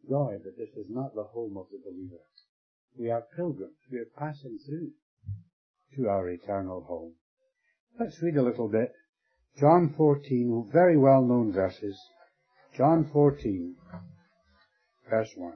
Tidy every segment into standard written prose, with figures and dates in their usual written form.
joy that this is not the home of the believer. We are pilgrims. We are passing through to our eternal home. Let's read a little bit. John 14, very well-known verses. John 14, verse 1.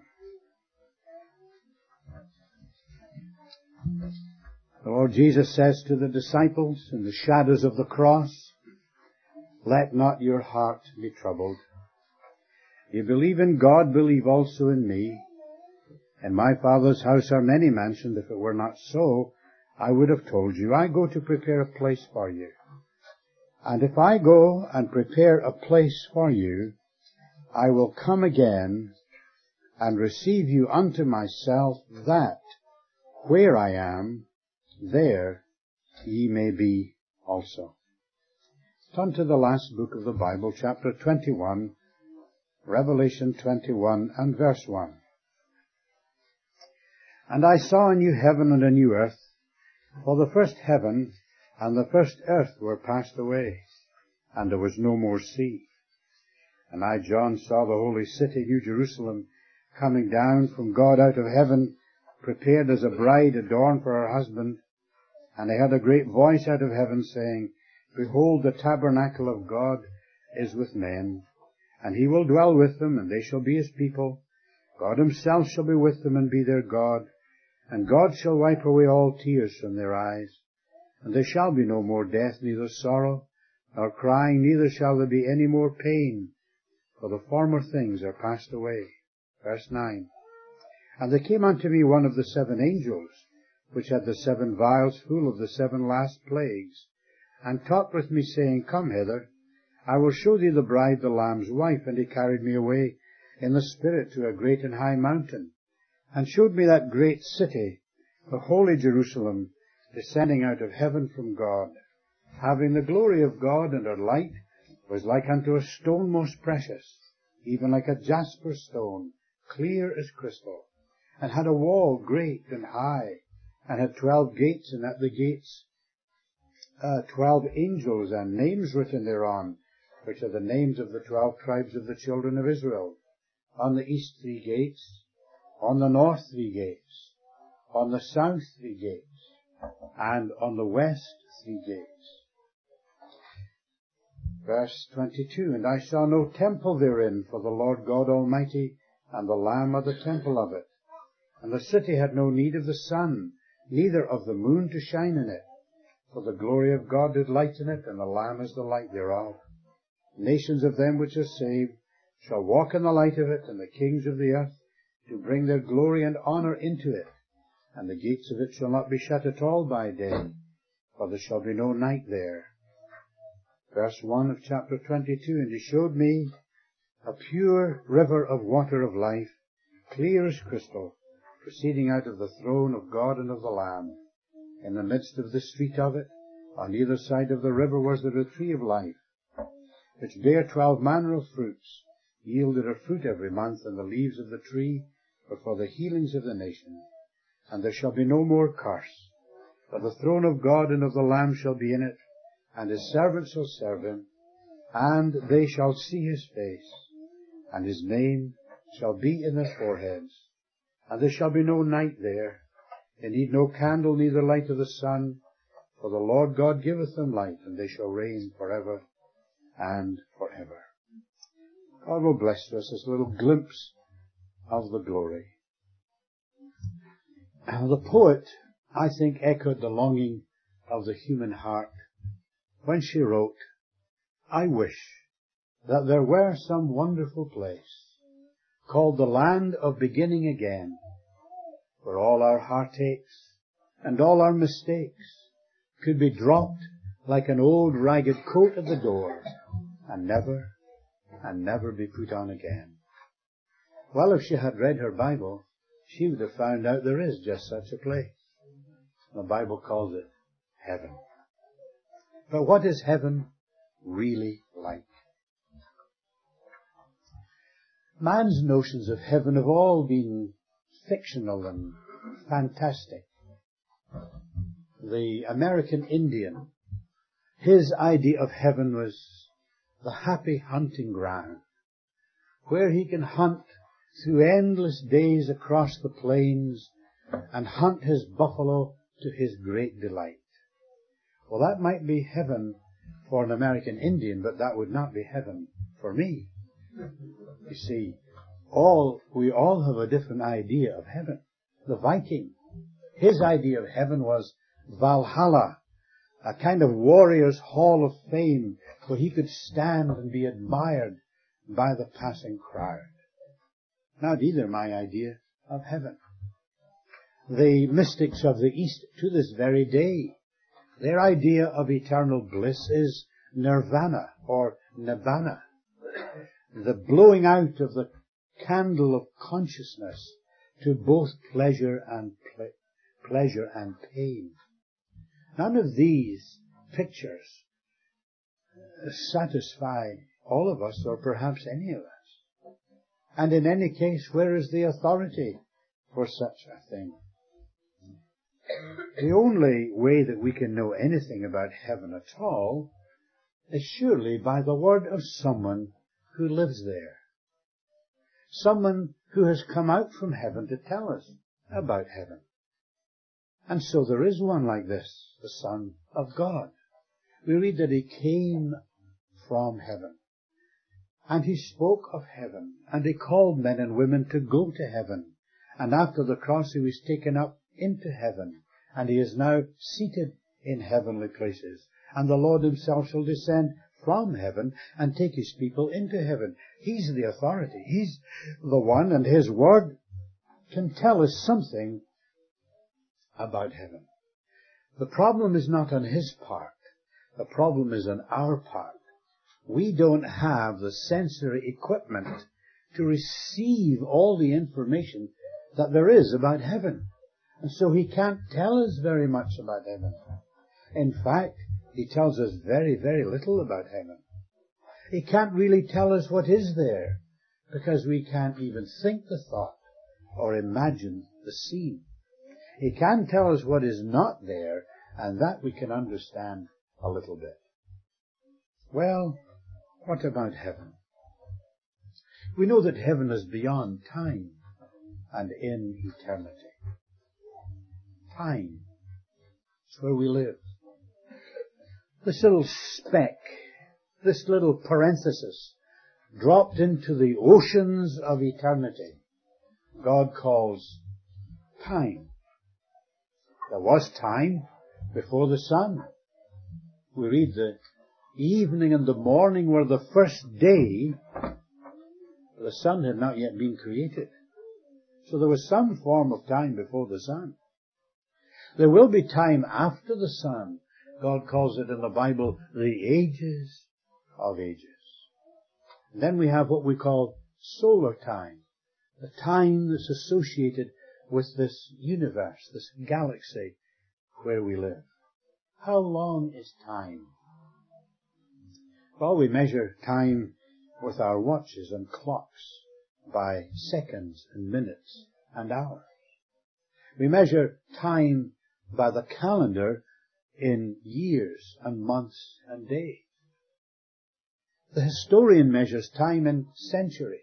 The Lord Jesus says to the disciples in the shadows of the cross, "Let not your heart be troubled. You believe in God, believe also in me. In my Father's house are many mansions. If it were not so, I would have told you. I go to prepare a place for you. And if I go and prepare a place for you, I will come again and receive you unto myself, that where I am, there ye may be also." Turn to the last book of the Bible, chapter 21, Revelation 21 and verse 1. "And I saw a new heaven and a new earth, for the first heaven and the first earth were passed away, and there was no more sea. And I, John, saw the holy city, New Jerusalem, coming down from God out of heaven, prepared as a bride adorned for her husband. And I heard a great voice out of heaven saying, Behold, the tabernacle of God is with men, and he will dwell with them, and they shall be his people. God himself shall be with them and be their God. And God shall wipe away all tears from their eyes. And there shall be no more death, neither sorrow, nor crying, neither shall there be any more pain, for the former things are passed away." Verse 9. "And there came unto me one of the 7 angels, which had the 7 vials full of the 7 last plagues, and talked with me, saying, Come hither, I will show thee the bride, the Lamb's wife. And he carried me away in the Spirit to a great and high mountain, and showed me that great city, the holy Jerusalem, descending out of heaven from God, having the glory of God, and her light was like unto a stone most precious, even like a jasper stone, clear as crystal, and had a wall great and high, and had 12 gates, and at the gates 12 angels, and names written thereon, which are the names of the 12 tribes of the children of Israel. On the east 3 gates, on the north 3 gates, on the south 3 gates, and on the west 3 gates." Verse 22, "And I saw no temple therein, for the Lord God Almighty and the Lamb are the temple of it. And the city had no need of the sun, neither of the moon to shine in it, for the glory of God did lighten it, and the Lamb is the light thereof. Nations of them which are saved shall walk in the light of it, and the kings of the earth to bring their glory and honor into it. And the gates of it shall not be shut at all by day, for there shall be no night there." Verse 1 of chapter 22, "And he showed me a pure river of water of life, clear as crystal, proceeding out of the throne of God and of the Lamb. In the midst of the street of it, on either side of the river, was there a tree of life, which bare 12 manner of fruits, yielded her fruit every month, and the leaves of the tree were for the healings of the nations. And there shall be no more curse, for the throne of God and of the Lamb shall be in it, and his servants shall serve him, and they shall see his face, and his name shall be in their foreheads. And there shall be no night there. They need no candle, neither light of the sun, for the Lord God giveth them light, and they shall reign forever and forever." God will bless to us this little glimpse of the glory. The poet, I think, echoed the longing of the human heart when she wrote, "I wish that there were some wonderful place called the land of beginning again, where all our heartaches and all our mistakes could be dropped like an old ragged coat at the door, and never be put on again." Well, if she had read her Bible, she would have found out there is just such a place. The Bible calls it heaven. But what is heaven really like? Man's notions of heaven have all been fictional and fantastic. The American Indian, his idea of heaven was the happy hunting ground, where he can hunt through endless days across the plains and hunt his buffalo to his great delight. Well, that might be heaven for an American Indian, but that would not be heaven for me. You see, we all have a different idea of heaven. The Viking, his idea of heaven was Valhalla, a kind of warrior's hall of fame where he could stand and be admired by the passing crowd. Now, these are my idea of heaven. The mystics of the East, to this very day, their idea of eternal bliss is nirvana or nibbana, the blowing out of the candle of consciousness to both pleasure and pain. None of these pictures satisfy all of us, or perhaps any of us. And in any case, where is the authority for such a thing? The only way that we can know anything about heaven at all is surely by the word of someone who lives there. Someone who has come out from heaven to tell us about heaven. And so there is one like this, the Son of God. We read that he came from heaven. And he spoke of heaven. And he called men and women to go to heaven. And after the cross he was taken up into heaven. And he is now seated in heavenly places. And the Lord himself shall descend from heaven and take his people into heaven. He's the authority. He's the one, and his word can tell us something about heaven. The problem is not on his part. The problem is on our part. We don't have the sensory equipment to receive all the information that there is about heaven. And so he can't tell us very much about heaven. In fact, he tells us very, very little about heaven. He can't really tell us what is there, because we can't even think the thought or imagine the scene. He can tell us what is not there, and that we can understand a little bit. Well, what about heaven? We know that heaven is beyond time and in eternity. Time is where we live. This little speck, this little parenthesis, dropped into the oceans of eternity, God calls time. There was time before the sun. We read the evening and the morning were the first day. The sun had not yet been created. So there was some form of time before the sun. There will be time after the sun. God calls it in the Bible the ages of ages. And then we have what we call solar time, the time that's associated with this universe, this galaxy where we live. How long is time? Well, we measure time with our watches and clocks by seconds and minutes and hours. We measure time by the calendar in years and months and days. The historian measures time in centuries.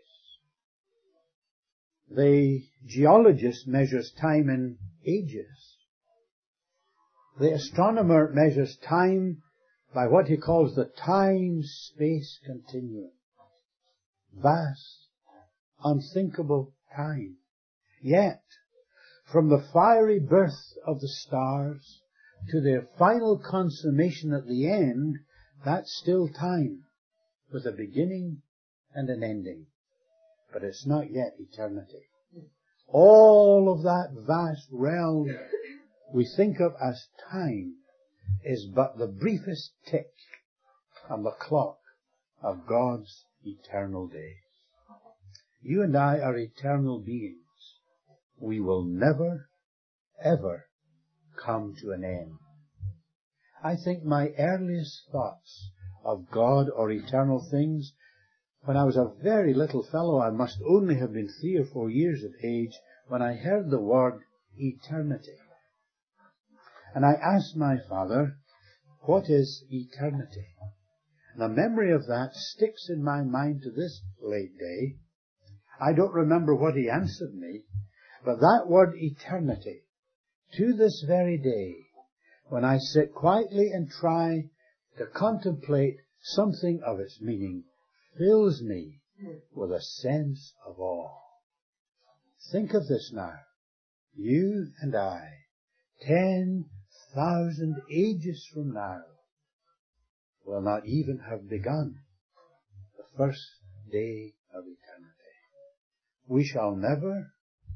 The geologist measures time in ages. The astronomer measures time by what he calls the time-space continuum. Vast, unthinkable time. Yet, from the fiery birth of the stars to their final consummation at the end, that's still time, with a beginning and an ending. But it's not yet eternity. All of that vast realm we think of as time is but the briefest tick on the clock of God's eternal days. You and I are eternal beings. We will never, ever come to an end. I think my earliest thoughts of God or eternal things, when I was a very little fellow, I must only have been 3 or 4 years of age, when I heard the word eternity. And I asked my father, what is eternity? And the memory of that sticks in my mind to this late day. I don't remember what he answered me, but that word eternity, to this very day, when I sit quietly and try to contemplate something of its meaning, fills me with a sense of awe. Think of this now. You and I, 10,000 ages from now, will not even have begun the first day of eternity. We shall never,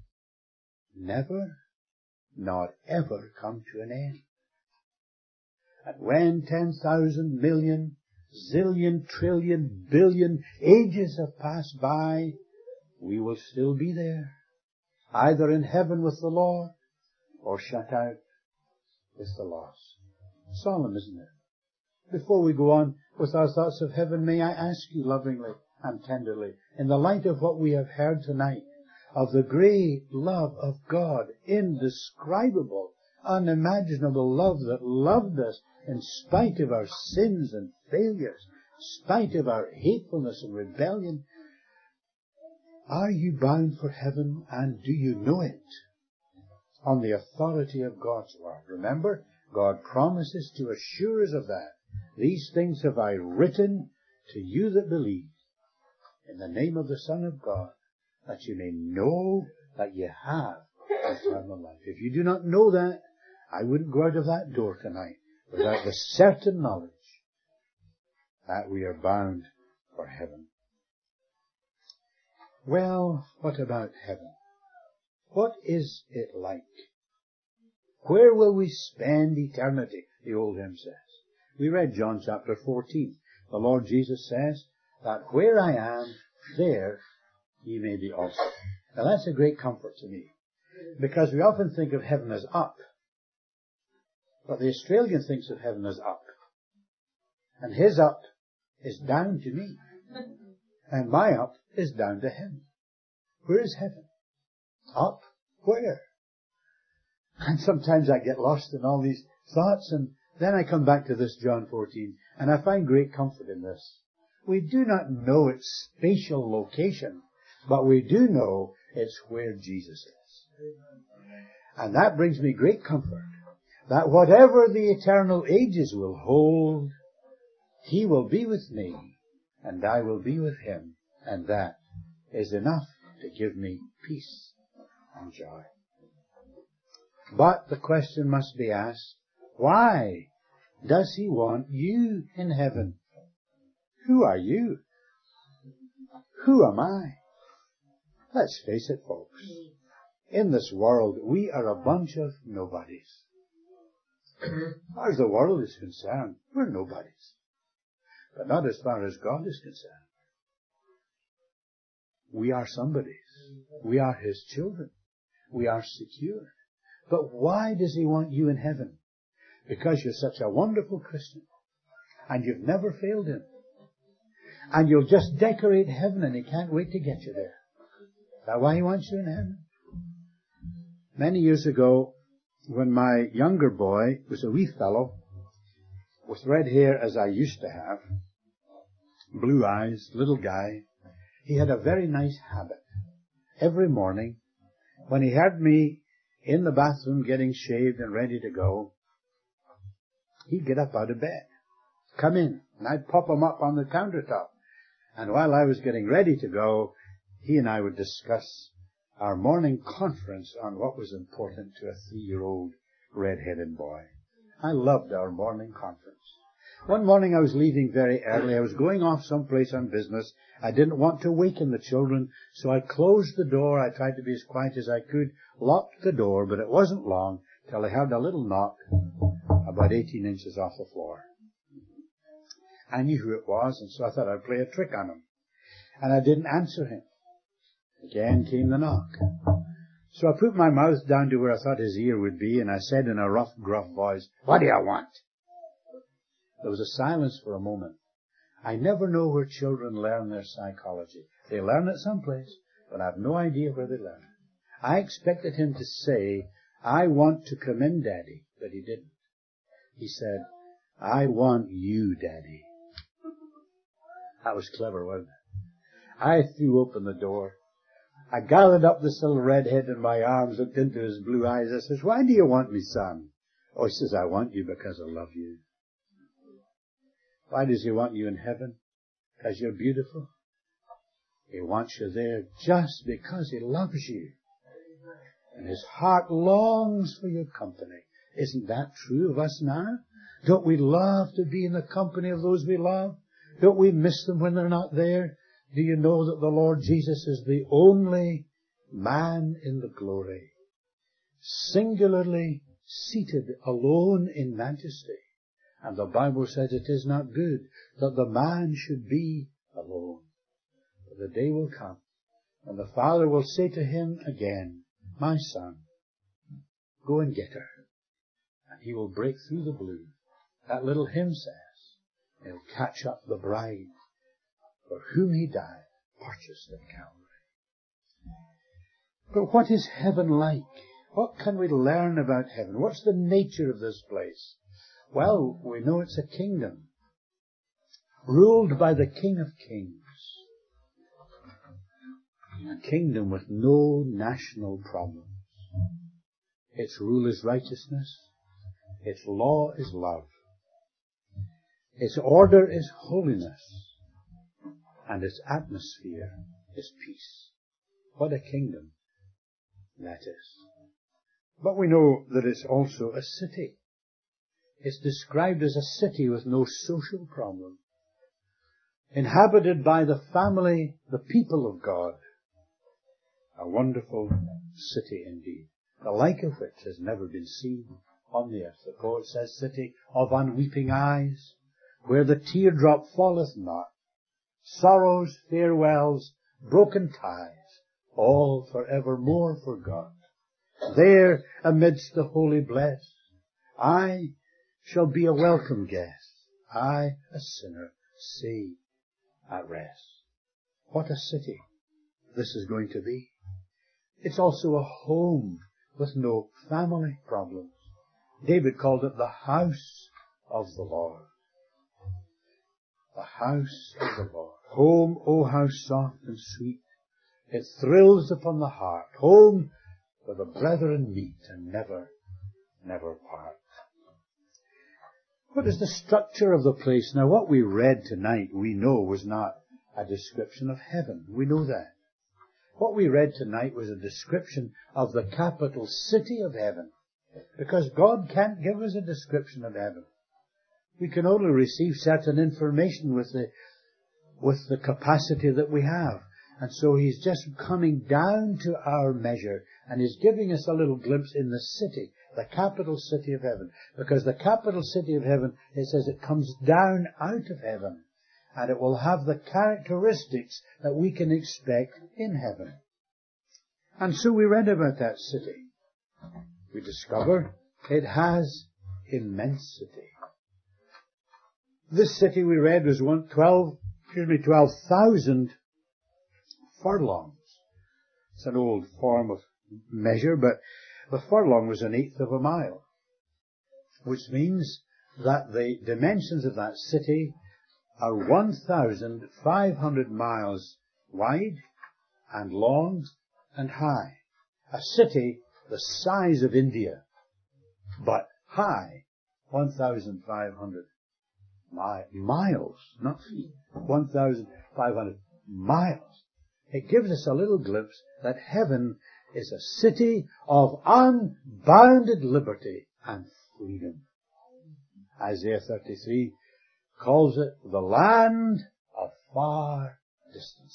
not ever come to an end. And when 10,000 million, zillion, trillion, billion ages have passed by, we will still be there, either in heaven with the Lord or shut out with the lost. Solemn, isn't it? Before we go on with our thoughts of heaven, may I ask you lovingly and tenderly, in the light of what we have heard tonight, of the great love of God, indescribable, unimaginable love that loved us in spite of our sins and failures, in spite of our hatefulness and rebellion. Are you bound for heaven, and do you know it? On the authority of God's word. Remember, God promises to assure us of that. These things have I written to you that believe, in the name of the Son of God, that you may know that you have eternal life. If you do not know that, I wouldn't go out of that door tonight without the certain knowledge that we are bound for heaven. Well, what about heaven? What is it like? Where will we spend eternity? The old hymn says. We read John chapter 14. The Lord Jesus says that where I am, there ye may be also. Now that's a great comfort to me, because we often think of heaven as up. But the Australian thinks of heaven as up. And his up is down to me. And my up is down to him. Where is heaven? Up? Where? And sometimes I get lost in all these thoughts, and then I come back to this John 14, and I find great comfort in this. We do not know its spatial location, but we do know it's where Jesus is. And that brings me great comfort, that whatever the eternal ages will hold, He will be with me, and I will be with Him, and that is enough to give me peace and joy. But the question must be asked, why does He want you in heaven? Who are you? Who am I? Let's face it, folks. In this world, we are a bunch of nobodies. As far as the world is concerned, we're nobodies. But not as far as God is concerned. We are somebodies. We are His children. We are secure. But why does He want you in heaven? Because you're such a wonderful Christian. And you've never failed Him. And you'll just decorate heaven, and He can't wait to get you there. Is that why He wants you in heaven? Many years ago, when my younger boy was a wee fellow, with red hair as I used to have, blue eyes, little guy, he had a very nice habit. Every morning, when he heard me in the bathroom getting shaved and ready to go, he'd get up out of bed, come in, and I'd pop him up on the countertop. And while I was getting ready to go, he and I would discuss our morning conference on what was important to a 3-year-old red-headed boy. I loved our morning conference. One morning I was leaving very early. I was going off someplace on business. I didn't want to waken the children, so I closed the door. I tried to be as quiet as I could, locked the door, but it wasn't long till I heard a little knock about 18 inches off the floor. I knew who it was, and so I thought I'd play a trick on him. And I didn't answer him. Again came the knock. So I put my mouth down to where I thought his ear would be, and I said in a rough, gruff voice, "What do you want?" There was a silence for a moment. I never know where children learn their psychology. They learn it someplace, but I have no idea where they learn it. I expected him to say, "I want to come in, Daddy," but he didn't. He said, "I want you, Daddy." That was clever, wasn't it? I threw open the door. I gathered up this little redhead in my arms, looked into his blue eyes. I says, why do you want me, son? Oh, he says, I want you because I love you. Why does he want you in heaven? Because you're beautiful. He wants you there just because he loves you. And his heart longs for your company. Isn't that true of us now? Don't we love to be in the company of those we love? Don't we miss them when they're not there? Do you know that the Lord Jesus is the only man in the glory, singularly seated alone in majesty? And the Bible says it is not good that the man should be alone. But the day will come, and the Father will say to him again, my son, go and get her. And he will break through the blue. That little hymn says, he'll catch up the bride for whom he died, purchased at Calvary. But what is heaven like? What can we learn about heaven? What's the nature of this place? Well, we know it's a kingdom ruled by the King of Kings. A kingdom with no national problems. Its rule is righteousness. Its law is love. Its order is holiness. And its atmosphere is peace. What a kingdom that is. But we know that it's also a city. It's described as a city with no social problem. Inhabited by the family, the people of God. A wonderful city indeed, the like of which has never been seen on the earth. The poet says, city of unweeping eyes, where the teardrop falleth not, sorrows, farewells, broken ties, all for evermore forgot. There, amidst the holy blest, I shall be a welcome guest, I, a sinner, saved at rest. What a city this is going to be. It's also a home with no family problems. David called it the house of the Lord. The house of the Lord. Home, oh how soft and sweet. It thrills upon the heart. Home where the brethren meet and never, never part. What is the structure of the place? Now what we read tonight, we know was not a description of heaven. We know that. What we read tonight was a description of the capital city of heaven. Because God can't give us a description of heaven. We can only receive certain information with the capacity that we have. And so He's just coming down to our measure and He's giving us a little glimpse in the city, the capital city of heaven. Because the capital city of heaven, it says it comes down out of heaven. And it will have the characteristics that we can expect in heaven. And so we read about that city. We discover it has immensity. This city we read was 12,000 furlongs. It's an old form of measure, but the furlong was an eighth of a mile, which means that the dimensions of that city are 1,500 miles wide and long and high. A city the size of India, but high, 1,500 miles, not feet, 1,500 miles. It gives us a little glimpse that heaven is a city of unbounded liberty and freedom. Isaiah 33 calls it the land of far distances.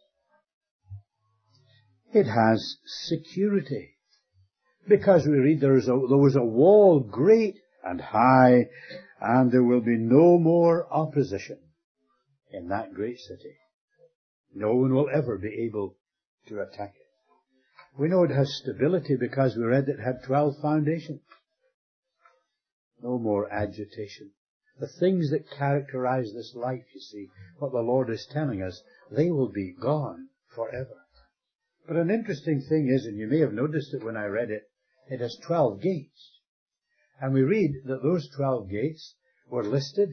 It has security. Because we read there was a wall great and high, and there will be no more opposition in that great city. No one will ever be able to attack it. We know it has stability because we read it had 12 foundations. No more agitation. The things that characterize this life, you see, what the Lord is telling us, they will be gone forever. But an interesting thing is, and you may have noticed it when I read it, it has 12 gates. And we read that those 12 gates were listed,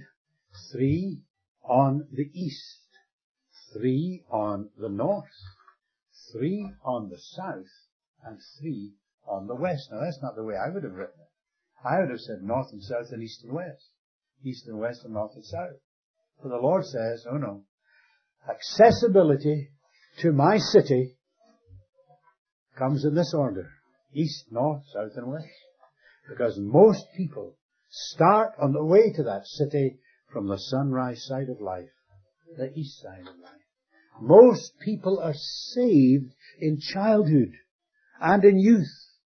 3 on the east, 3 on the north, 3 on the south and 3 on the west. Now that's not the way I would have written it. I would have said north and south and east and west. East and west and north and south. But the Lord says, oh no. Accessibility to my city comes in this order. East, north, south and west. Because most people start on the way to that city from the sunrise side of life. The east side of life. Most people are saved in childhood and in youth.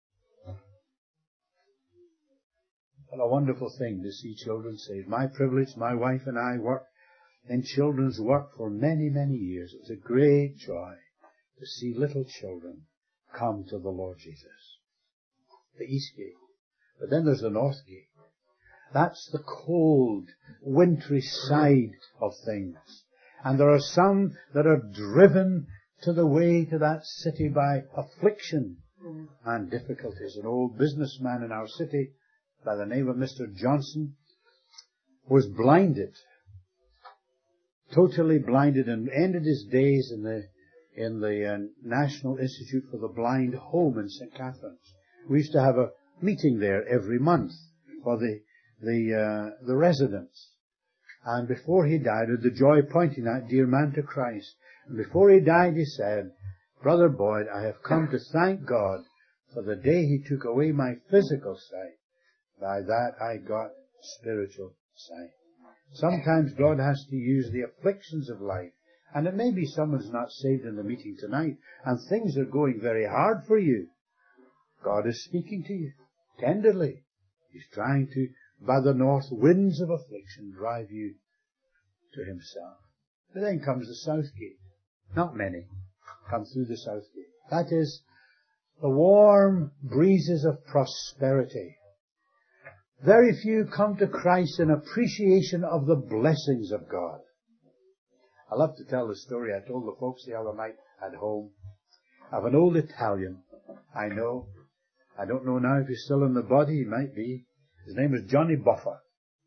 What a wonderful thing to see children saved. My privilege, my wife and I worked in children's work for many, many years. It was a great joy to see little children come to the Lord Jesus. The east gate. But then there's the north gate. That's the cold, wintry side of things. And there are some that are driven to the way to that city by affliction and difficulties. An old businessman in our city by the name of Mr. Johnson was blinded, totally blinded, and ended his days in the National Institute for the Blind home in St. Catharines. We used to have a meeting there every month for the residents. And before he died, with the joy of pointing that dear man to Christ, and before he died he said, Brother Boyd, I have come to thank God for the day he took away my physical sight. By that I got spiritual sight. Sometimes God has to use the afflictions of life. And it may be someone's not saved in the meeting tonight, and things are going very hard for you. God is speaking to you tenderly. He's trying to, by the north winds of affliction, drive you to himself. But then comes the south gate. Not many come through the south gate. That is the warm breezes of prosperity. Very few come to Christ in appreciation of the blessings of God. I love to tell the story I told the folks the other night at home of an old Italian I know. I don't know now if he's still in the body. He might be. His name was Johnny Buffa.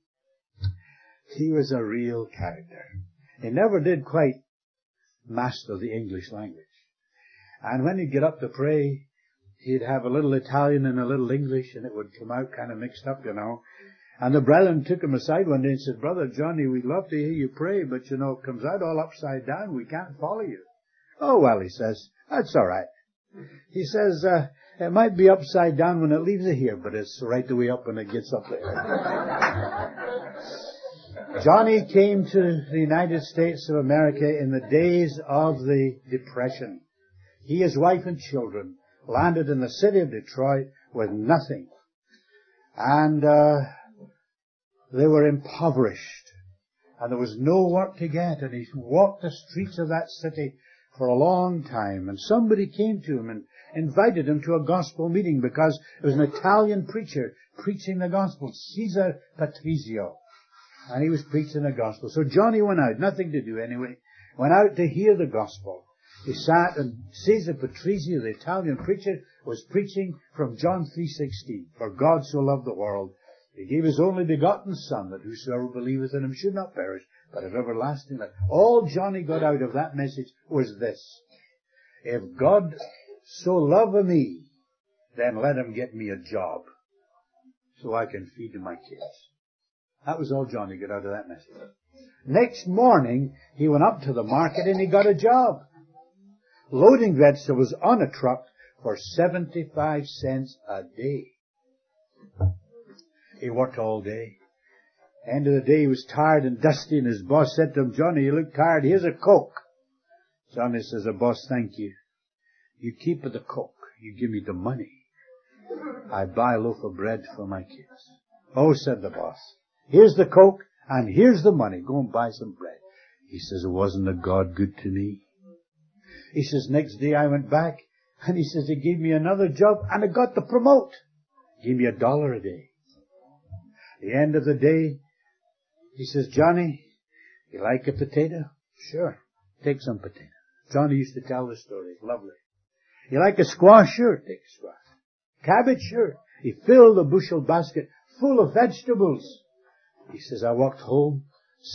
He was a real character. He never did quite master the English language. And when he'd get up to pray, he'd have a little Italian and a little English, and it would come out kind of mixed up, you know. And the brethren took him aside one day and said, Brother Johnny, we'd love to hear you pray, but you know, it comes out all upside down. We can't follow you. Oh, well, he says, that's all right. He says, it might be upside down when it leaves it here, but it's right the way up when it gets up there. Johnny came to the United States of America in the days of the Depression. He, his wife and children, landed in the city of Detroit with nothing. And they were impoverished. And there was no work to get. And he walked the streets of that city for a long time. And somebody came to him and invited him to a gospel meeting because it was an Italian preacher preaching the gospel, Cesare Patrizio. And he was preaching the gospel. So Johnny went out, nothing to do anyway, went out to hear the gospel. He sat, and Cesare Patrizio, the Italian preacher, was preaching from John 3:16. For God so loved the world, He gave His only begotten Son, that whosoever believeth in Him should not perish, but have everlasting life. All Johnny got out of that message was this: if God so loved me, then let Him get me a job, so I can feed my kids. That was all Johnny got out of that message. Next morning, he went up to the market and he got a job, loading vegetables on a truck for 75 cents a day. He worked all day. End of the day, he was tired and dusty, and his boss said to him, Johnny, you look tired. Here's a Coke. Johnny says, the boss, thank you. You keep the Coke. You give me the money. I buy a loaf of bread for my kids. Oh, said the boss, here's the Coke, and here's the money. Go and buy some bread. He says, wasn't a God good to me? He says, next day I went back, and he says, he gave me another job, and I got to promote. He gave me $1 a day. At the end of the day, he says, Johnny, you like a potato? Sure. Take some potato. Johnny used to tell the story. It's lovely. You like a squash? Sure. Take a squash. Cabbage? Sure. He filled a bushel basket full of vegetables. He says, I walked home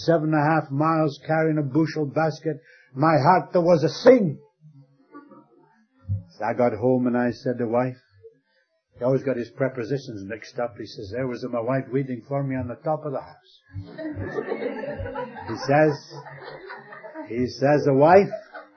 7.5 miles carrying a bushel basket. My heart, there was a sing. So I got home and I said to wife, he always got his prepositions mixed up. He says, there was my wife waiting for me on the top of the house. He says, wife,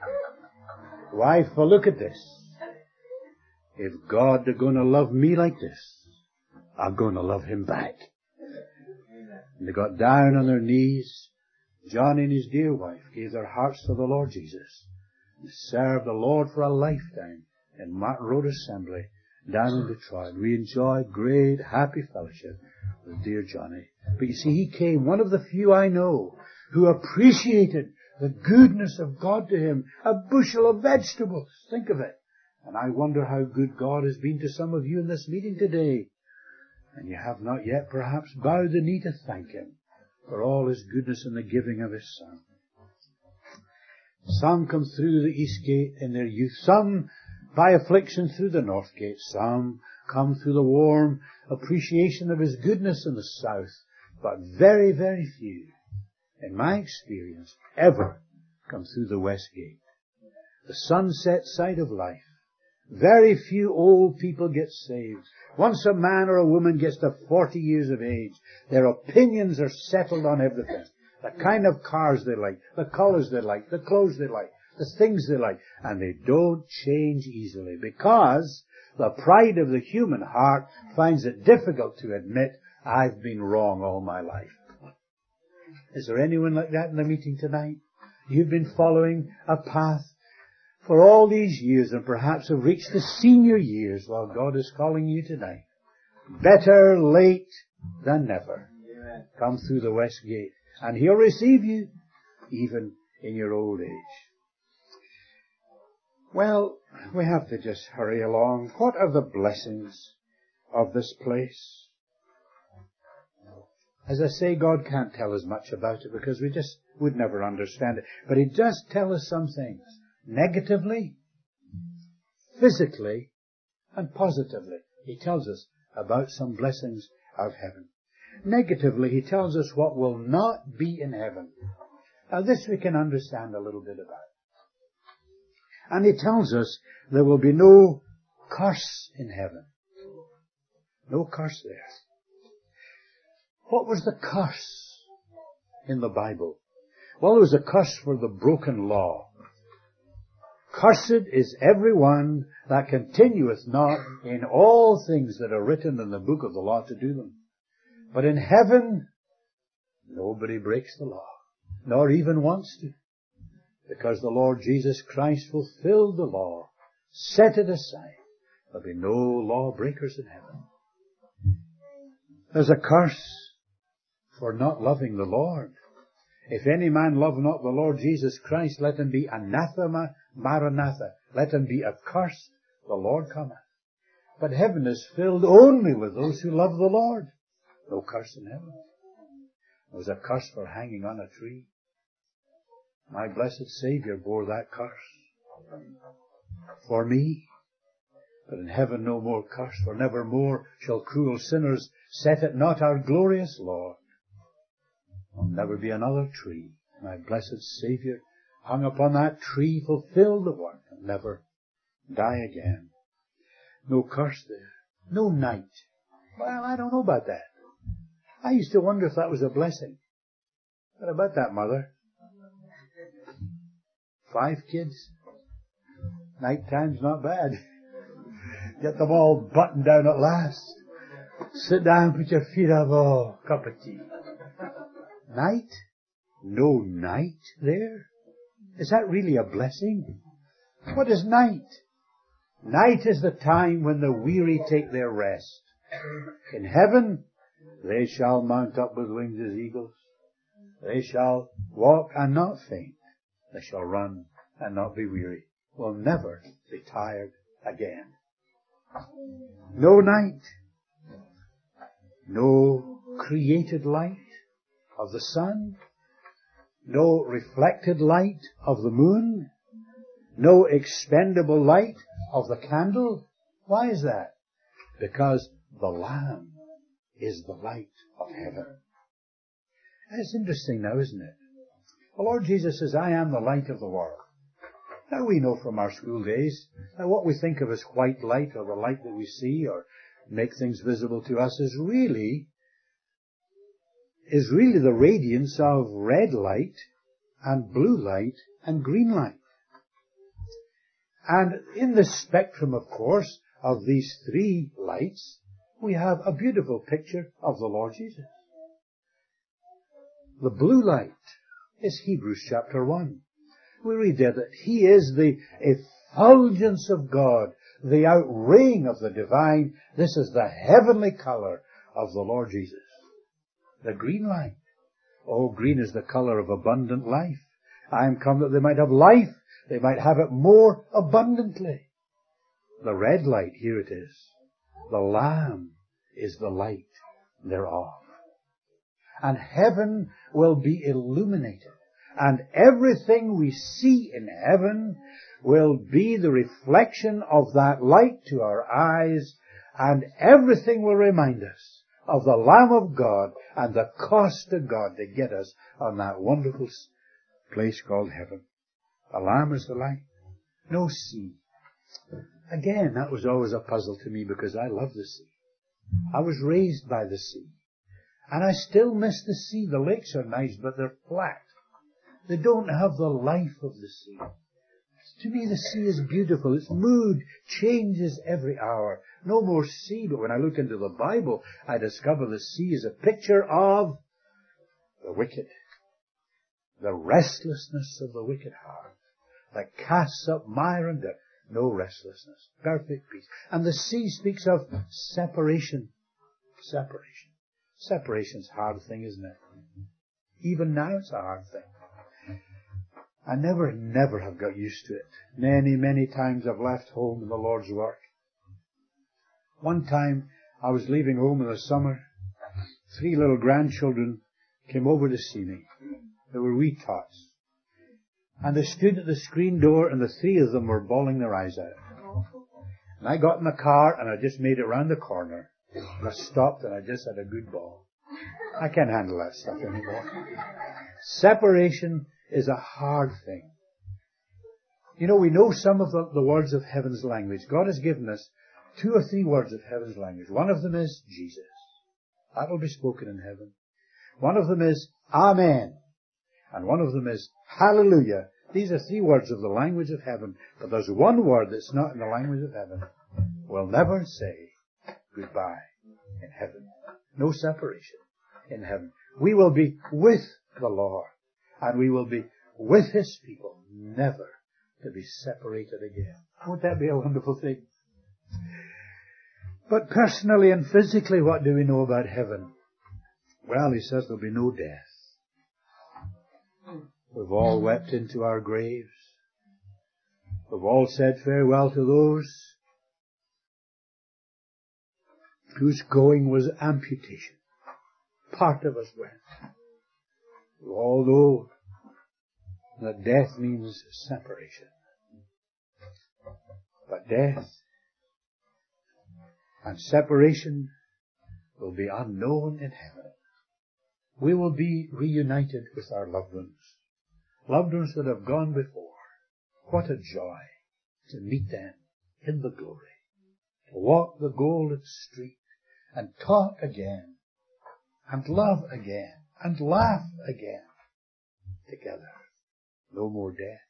well, look at this. If God is going to love me like this, I'm going to love him back. And they got down on their knees. John and his dear wife gave their hearts to the Lord Jesus and served the Lord for a lifetime in Martin Road Assembly down in Detroit. We enjoyed great, happy fellowship with dear Johnny. But you see, he came, one of the few I know, who appreciated the goodness of God to him. A bushel of vegetables. Think of it. And I wonder how good God has been to some of you in this meeting today. And you have not yet perhaps bowed the knee to thank him for all his goodness in the giving of his Son. Some come through the east gate in their youth. Some by affliction through the north gate. Some come through the warm appreciation of his goodness in the south. But very, very few, in my experience, ever come through the west gate. The sunset side of life. Very few old people get saved. Once a man or a woman gets to 40 years of age, their opinions are settled on everything. The kind of cars they like, the colors they like, the clothes they like, the things they like. And they don't change easily because the pride of the human heart finds it difficult to admit, I've been wrong all my life. Is there anyone like that in the meeting tonight? You've been following a path for all these years and perhaps have reached the senior years while God is calling you tonight. Better late than never. Amen. Come through the west gate and he'll receive you even in your old age. Well, we have to just hurry along. What are the blessings of this place? As I say, God can't tell us much about it because we just would never understand it. But He does tell us some things. Negatively, physically, and positively. He tells us about some blessings of heaven. Negatively, He tells us what will not be in heaven. Now this we can understand a little bit about. And He tells us there will be no curse in heaven. No curse there. What was the curse in the Bible? Well, it was a curse for the broken law. Cursed is every one that continueth not in all things that are written in the book of the law to do them. But in heaven, nobody breaks the law, nor even wants to. Because the Lord Jesus Christ fulfilled the law, set it aside. There'll be no lawbreakers in heaven. There's a curse for not loving the Lord. If any man love not the Lord Jesus Christ, let him be anathema maranatha. Let him be accursed, the Lord cometh. But heaven is filled only with those who love the Lord. No curse in heaven. There was a curse for hanging on a tree. My blessed Savior bore that curse for me. But in heaven no more curse, for nevermore shall cruel sinners set at naught our glorious Lord. There'll never be another tree. My blessed Savior hung upon that tree, fulfilled the work, and never die again. No curse there. No night. Well, I don't know about that. I used to wonder if that was a blessing. What about that, Mother? 5 kids? Night time's not bad. Get them all buttoned down at last. Sit down, put your feet up. Oh, cup of tea. Night? No night there? Is that really a blessing? What is night? Night is the time when the weary take their rest. In heaven, they shall mount up with wings as eagles. They shall walk and not faint. They shall run and not be weary. Will never be tired again. No night. No created light of the sun. No reflected light of the moon. No expendable light of the candle. Why is that? Because the Lamb is the light of heaven. That's interesting now, isn't it? The Lord Jesus says, I am the light of the world. Now we know from our school days that what we think of as white light, or the light that we see or make things visible to us, is really the radiance of red light and blue light and green light. And in the spectrum, of course, of these three lights, we have a beautiful picture of the Lord Jesus. The blue light is Hebrews chapter 1. We read there that He is the effulgence of God, the outraying of the divine. This is the heavenly color of the Lord Jesus. The green light. Oh, green is the color of abundant life. I am come that they might have life. They might have it more abundantly. The red light, here it is. The Lamb is the light thereof. And heaven will be illuminated. And everything we see in heaven will be the reflection of that light to our eyes, and everything will remind us of the Lamb of God and the cost to God to get us on that wonderful place called heaven. The Lamb is the light. No sea. Again, that was always a puzzle to me because I love the sea. I was raised by the sea. And I still miss the sea. The lakes are nice, but they're flat. They don't have the life of the sea. To me, the sea is beautiful. Its mood changes every hour. No more sea, but when I look into the Bible, I discover the sea is a picture of the wicked. The restlessness of the wicked heart that casts up mire and dirt. No restlessness. Perfect peace. And the sea speaks of separation. Separation. Separation's a hard thing, isn't it? Even now it's a hard thing. I never have got used to it. Many times I've left home in the Lord's work. One time I was leaving home in the summer. 3 little grandchildren came over to see me. They were wee tots. And they stood at the screen door and the 3 of them were bawling their eyes out. And I got in the car and I just made it round the corner. And I stopped and I just had a good bawl. I can't handle that stuff anymore. Separation is a hard thing. You know, we know some of the words of heaven's language. God has given us 2 or 3 words of heaven's language. One of them is Jesus. That will be spoken in heaven. One of them is Amen. And one of them is Hallelujah. These are 3 words of the language of heaven. But there's one word that's not in the language of heaven. We'll never say goodbye in heaven. No separation in heaven. We will be with the Lord. And we will be with His people, never to be separated again. Won't that be a wonderful thing? But personally and physically, what do we know about heaven? Well, He says there'll be no death. We've all wept into our graves. We've all said farewell to those whose going was amputation. Part of us went. We all know that death means separation. But death and separation will be unknown in heaven. We will be reunited with our loved ones. Loved ones that have gone before. What a joy to meet them in the glory. To walk the golden street and talk again and love again and laugh again together. No more death.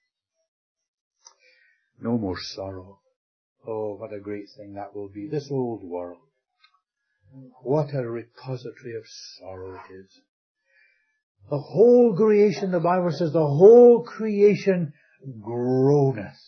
No more sorrow. Oh, what a great thing that will be. This old world. What a repository of sorrow it is. The whole creation, the Bible says, the whole creation groaneth.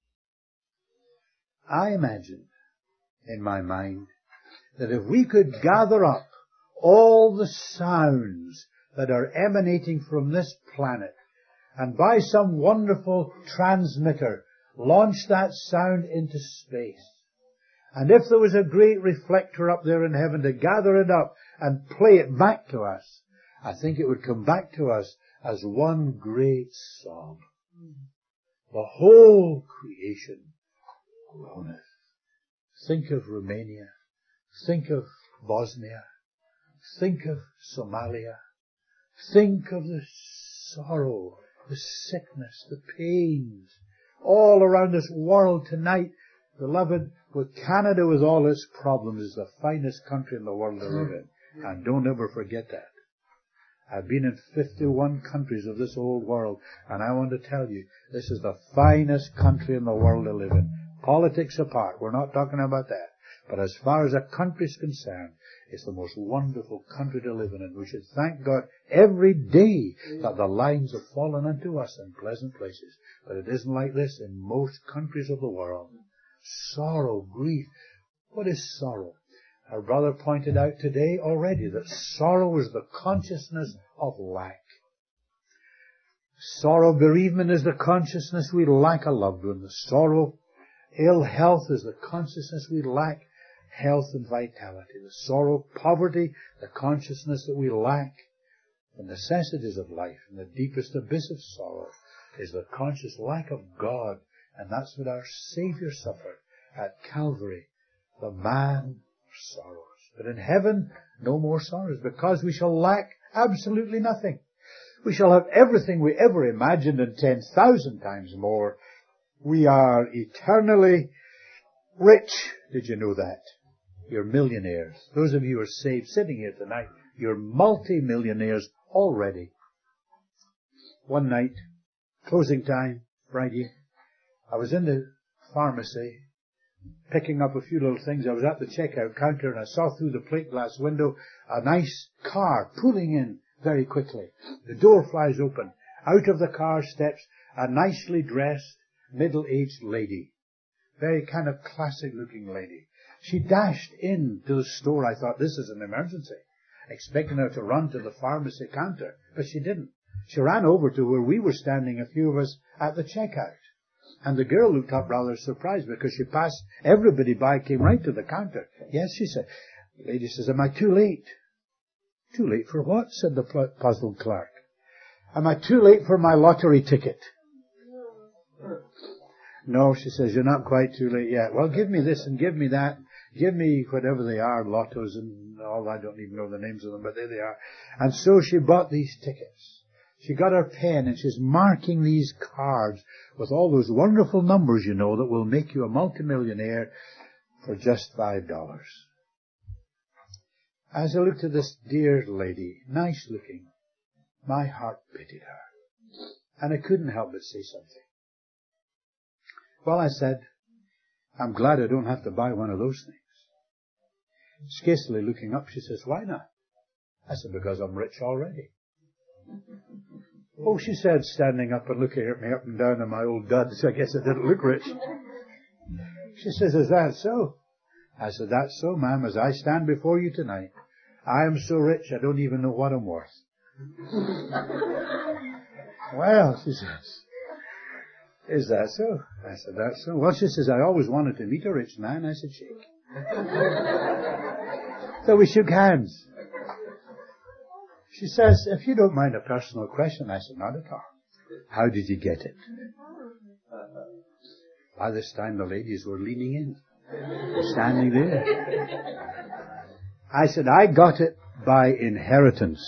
I imagine in my mind that if we could gather up all the sounds that are emanating from this planet and by some wonderful transmitter launch that sound into space, and if there was a great reflector up there in heaven to gather it up and play it back to us, I think it would come back to us as one great song. The whole creation groaneth. Think of Romania. Think of Bosnia. Think of Somalia. Think of the sorrow, the sickness, the pains all around this world tonight, beloved, with Canada with all its problems, is the finest country in the world to live in. And don't ever forget that. I've been in 51 countries of this old world, and I want to tell you, this is the finest country in the world to live in. Politics apart, we're not talking about that. But as far as a country is concerned, it's the most wonderful country to live in, and we should thank God every day that the lines have fallen unto us in pleasant places. But it isn't like this in most countries of the world. Sorrow, grief. What is sorrow? Our brother pointed out today already that sorrow is the consciousness of lack. Sorrow, bereavement is the consciousness we lack a loved one. The sorrow, ill health is the consciousness we lack health and vitality. The sorrow, poverty, the consciousness that we lack the necessities of life. And the deepest abyss of sorrow is the conscious lack of God. And that's what our Savior suffered at Calvary, the man of sorrows. But in heaven, no more sorrows, because we shall lack absolutely nothing. We shall have everything we ever imagined and 10,000 times more. We are eternally rich. Did you know that? You're millionaires. Those of you who are saved sitting here tonight, you're multi-millionaires already. One night, closing time, Friday, I was in the pharmacy picking up a few little things. I was at the checkout counter and I saw through the plate glass window a nice car pulling in very quickly. The door flies open. Out of the car steps a nicely dressed, middle-aged lady. Very kind of classic-looking lady. She dashed into the store. I thought, this is an emergency, expecting her to run to the pharmacy counter, but she didn't. She ran over to where we were standing, a few of us, at the checkout. And the girl looked up rather surprised because she passed everybody by, came right to the counter. Yes, she said. The lady says, am I too late? Too late for what? Said the puzzled clerk. Am I too late for my lottery ticket? No, she says, you're not quite too late yet. Well, give me this and give me that. Give me whatever they are, lottos and all. I don't even know the names of them, but there they are. And so she bought these tickets. She got her pen and she's marking these cards with all those wonderful numbers, you know, that will make you a multimillionaire for just $5. As I looked at this dear lady, nice looking, my heart pitied her. And I couldn't help but say something. Well, I said, I'm glad I don't have to buy one of those things. Scarcely looking up, she says, why not? I said, because I'm rich already. Oh, she said, standing up and looking at me up and down in my old duds. I guess I didn't look rich. She says, is that so? I said, that's so, ma'am. As I stand before you tonight, I am so rich I don't even know what I'm worth. Well, she says, is that so? I said, that's so. Well, she says, I always wanted to meet a rich man. I said, shake. So we shook hands. She says, if you don't mind a personal question. I said, not at all. How did you get it? By this time the ladies were leaning in, standing there. I said, I got it by inheritance.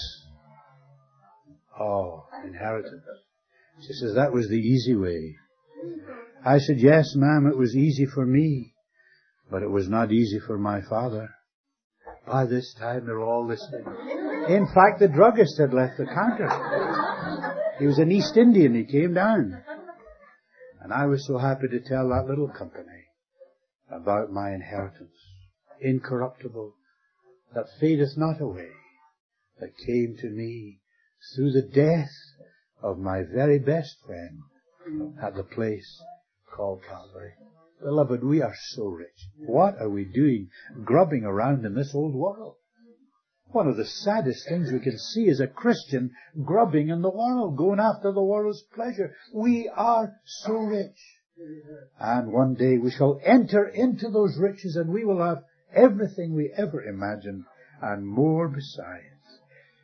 Oh, inheritance. She says, that was the easy way. I said, yes, ma'am, it was easy for me, but it was not easy for my father. By this time, they're all listening. In fact, the druggist had left the counter. He was an East Indian. He came down. And I was so happy to tell that little company about my inheritance. Incorruptible, that fadeth not away, that came to me through the death of my very best friend at the place called Calvary. Beloved, we are so rich. What are we doing grubbing around in this old world? One of the saddest things we can see is a Christian grubbing in the world, going after the world's pleasure. We are so rich. And one day we shall enter into those riches and we will have everything we ever imagined and more besides.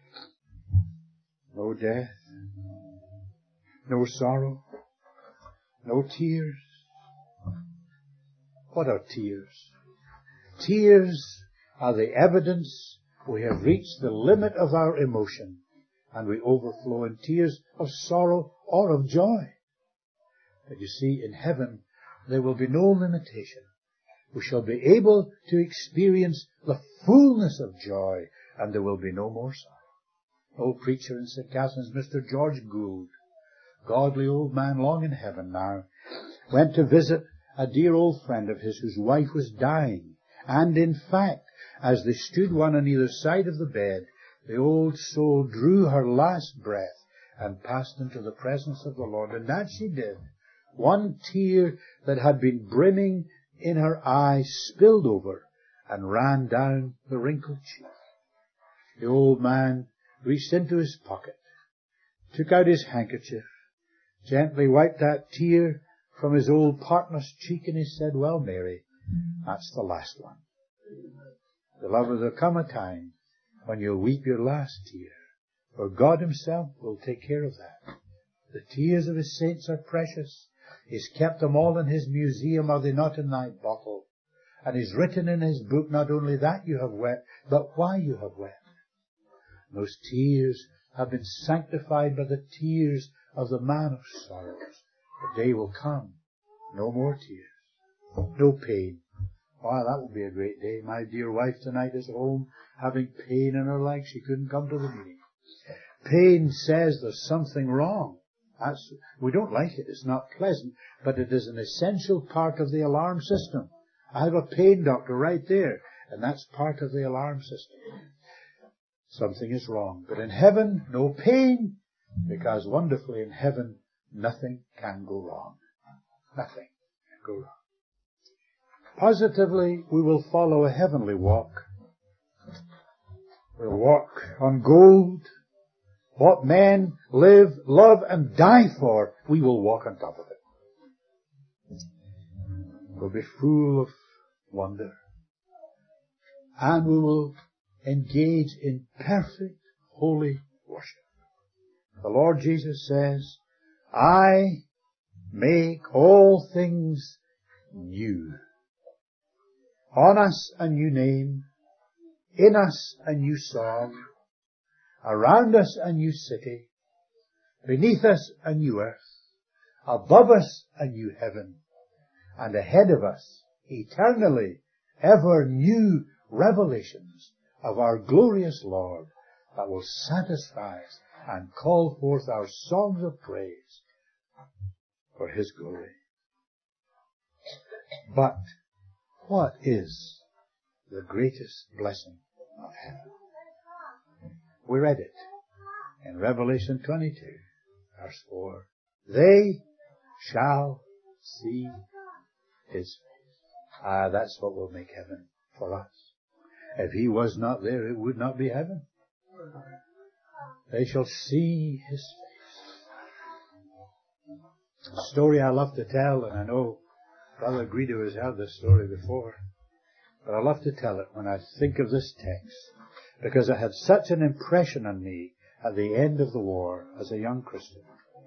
No death, no sorrow, no tears. What are tears? Tears are the evidence we have reached the limit of our emotion and we overflow in tears of sorrow or of joy. But you see, in heaven, there will be no limitation. We shall be able to experience the fullness of joy, and there will be no more sorrow. Old preacher in St. Catherine's, Mr. George Gould, godly old man long in heaven now, went to visit a dear old friend of his whose wife was dying. And in fact, as they stood one on either side of the bed, the old soul drew her last breath and passed into the presence of the Lord. And that she did. One tear that had been brimming in her eye spilled over and ran down the wrinkled cheek. The old man reached into his pocket, took out his handkerchief, gently wiped that tear from his old partner's cheek, and he said, "Well, Mary, that's the last one. Beloved, there'll come a time when you'll weep your last tear, for God himself will take care of that. The tears of his saints are precious. He's kept them all in his museum, are they not, in thy bottle? And he's written in his book not only that you have wept, but why you have wept. Those tears have been sanctified by the tears of the man of sorrows. The day will come. No more tears. No pain. Oh, that will be a great day. My dear wife tonight is home having pain in her leg. She couldn't come to the meeting. Pain says there's something wrong. We don't like it. It's not pleasant, but it is an essential part of the alarm system. I have a pain doctor right there, and that's part of the alarm system. Something is wrong. But in heaven, no pain, because wonderfully in heaven, nothing can go wrong. Nothing can go wrong. Positively, we will follow a heavenly walk. We'll walk on gold. What men live, love, and die for, we will walk on top of it. We'll be full of wonder. And we will engage in perfect, holy worship. The Lord Jesus says, I make all things new. On us a new name, in us a new song, around us a new city, beneath us a new earth, above us a new heaven, and ahead of us, eternally, ever new revelations of our glorious Lord that will satisfy us and call forth our songs of praise for His glory. But what is the greatest blessing of heaven? We read it in Revelation 22, verse 4. They shall see His face. That's what will make heaven for us. If He was not there, it would not be heaven. They shall see His face. A story I love to tell, and I know Brother Guido has heard this story before, but I love to tell it when I think of this text, because it had such an impression on me at the end of the war as a young Christian.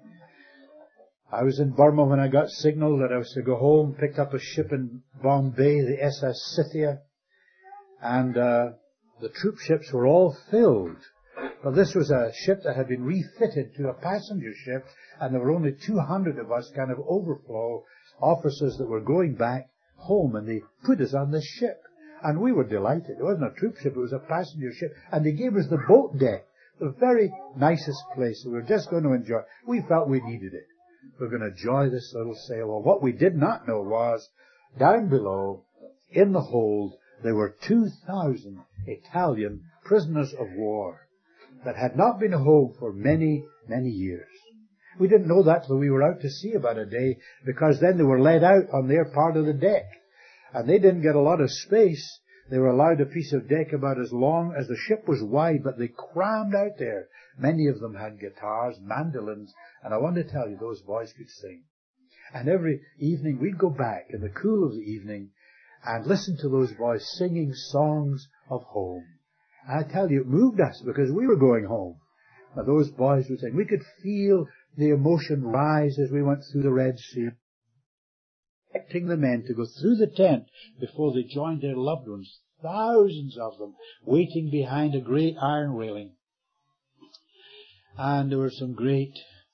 I was in Burma when I got signal that I was to go home, picked up a ship in Bombay, the SS Scythia, and the troop ships were all filled. But this was a ship that had been refitted to a passenger ship, and there were only 200 of us, kind of overflow officers that were going back home, and they put us on this ship. And we were delighted. It wasn't a troop ship, it was a passenger ship. And they gave us the boat deck, the very nicest place. We were just going to enjoy it. We felt we needed it. We were going to enjoy this little sail. Well, what we did not know was, down below, in the hold, there were 2,000 Italian prisoners of war that had not been home for many, many years. We didn't know that till we were out to sea about a day, because then they were let out on their part of the deck. And they didn't get a lot of space. They were allowed a piece of deck about as long as the ship was wide, but they crammed out there. Many of them had guitars, mandolins, and I want to tell you, those boys could sing. And every evening we'd go back in the cool of the evening and listen to those boys singing songs of home. And I tell you, it moved us because we were going home. Now those boys would sing. We could feel the emotion rise as we went through the Red Sea. Expecting the men to go through the tent before they joined their loved ones, thousands of them, waiting behind a great iron railing. And there were some great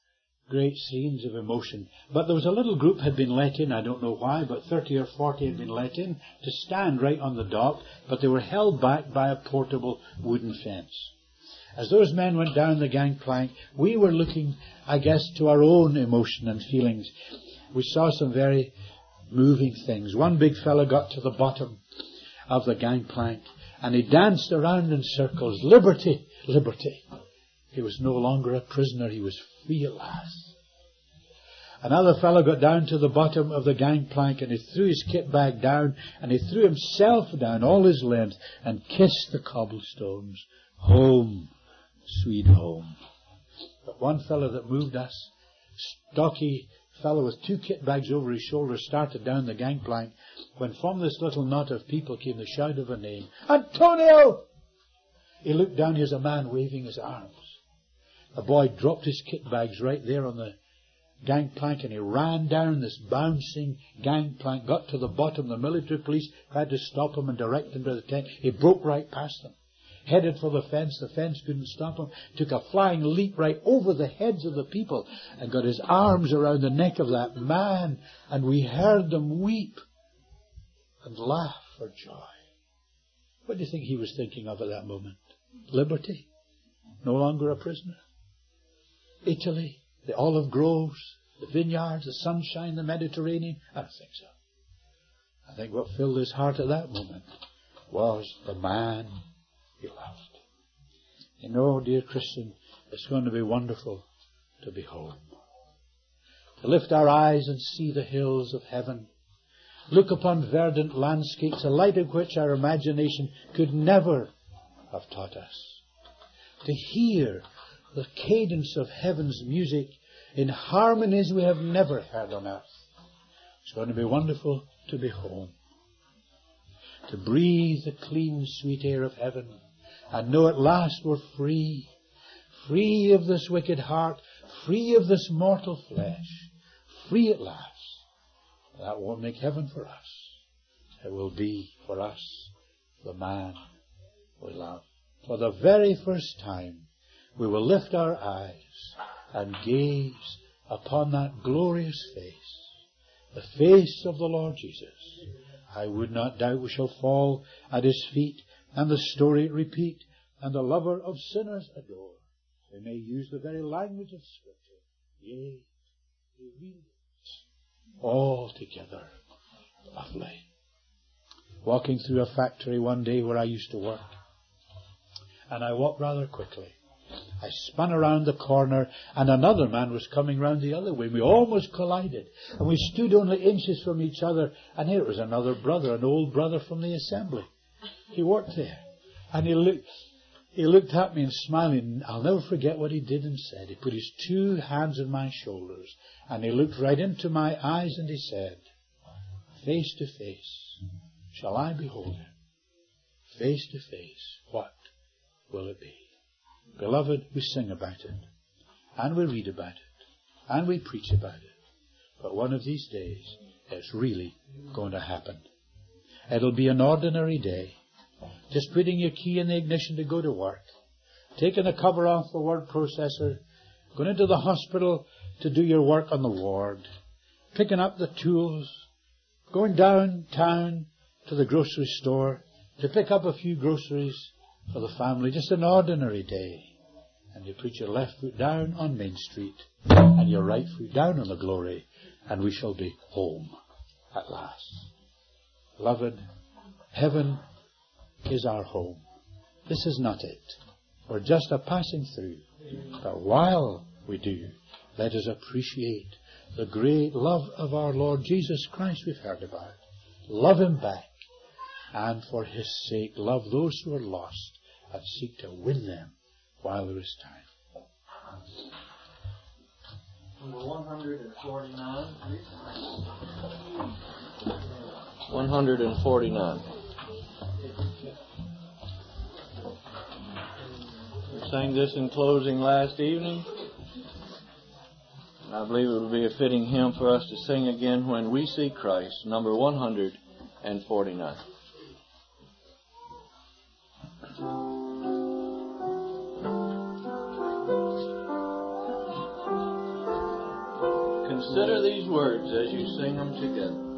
great scenes of emotion. But there was a little group had been let in, I don't know why, but 30 or 40 had been let in to stand right on the dock, but they were held back by a portable wooden fence. As those men went down the gangplank, we were looking, I guess, to our own emotion and feelings. We saw some very moving things. One big fellow got to the bottom of the gangplank and he danced around in circles. Liberty, liberty. He was no longer a prisoner. He was free at last. Another fellow got down to the bottom of the gangplank and he threw his kit bag down and he threw himself down all his length and kissed the cobblestones. Home, sweet home. But one fellow that moved us, stocky fellow with 2 kit bags over his shoulder, started down the gangplank when from this little knot of people came the shout of a name. Antonio! He looked down, here's a man waving his arms. The boy dropped his kit bags right there on the gangplank and he ran down this bouncing gangplank, got to the bottom. The military police had to stop him and direct him to the tent. He broke right past them. Headed for the fence couldn't stop him, took a flying leap right over the heads of the people and got his arms around the neck of that man, and we heard them weep and laugh for joy. What do you think he was thinking of at that moment? Liberty? No longer a prisoner? Italy? The olive groves? The vineyards? The sunshine? The Mediterranean? I don't think so. I think what filled his heart at that moment was the man he loved. You know, dear Christian, it's going to be wonderful to be home. To lift our eyes and see the hills of heaven. Look upon verdant landscapes, a light of which our imagination could never have taught us. To hear the cadence of heaven's music in harmonies we have never heard on earth. It's going to be wonderful to be home. To breathe the clean, sweet air of heaven. And know at last we're free. Free of this wicked heart. Free of this mortal flesh. Free at last. That won't make heaven for us. It will be for us the man we love. For the very first time, we will lift our eyes and gaze upon that glorious face. The face of the Lord Jesus. I would not doubt we shall fall at His feet and the story repeat, and the lover of sinners adore. We may use the very language of Scripture. Yea, we read it altogether lovely. Walking through a factory one day where I used to work, and I walked rather quickly. I spun around the corner, and another man was coming round the other way. We almost collided, and we stood only inches from each other, and here was another brother, an old brother from the assembly. He worked there. And he looked at me and smiling. I'll never forget what he did and said. He put his 2 hands on my shoulders and he looked right into my eyes and he said, face to face shall I behold him. Face to face, what will it be? Beloved, we sing about it and we read about it and we preach about it. But one of these days, it's really going to happen. It'll be an ordinary day. Just putting your key in the ignition to go to work. Taking the cover off the word processor. Going into the hospital to do your work on the ward. Picking up the tools. Going downtown to the grocery store to pick up a few groceries for the family. Just an ordinary day. And you put your left foot down on Main Street and your right foot down on the glory, and we shall be home at last. Beloved, heaven is our home. This is not it. We're just a passing through. But while we do, let us appreciate the great love of our Lord Jesus Christ we've heard about. Love Him back. And for His sake, love those who are lost and seek to win them while there is time. Number 149, please. 149. We sang this in closing last evening. I believe it would be a fitting hymn for us to sing again, When We See Christ, number 149. consider these words as you sing them together.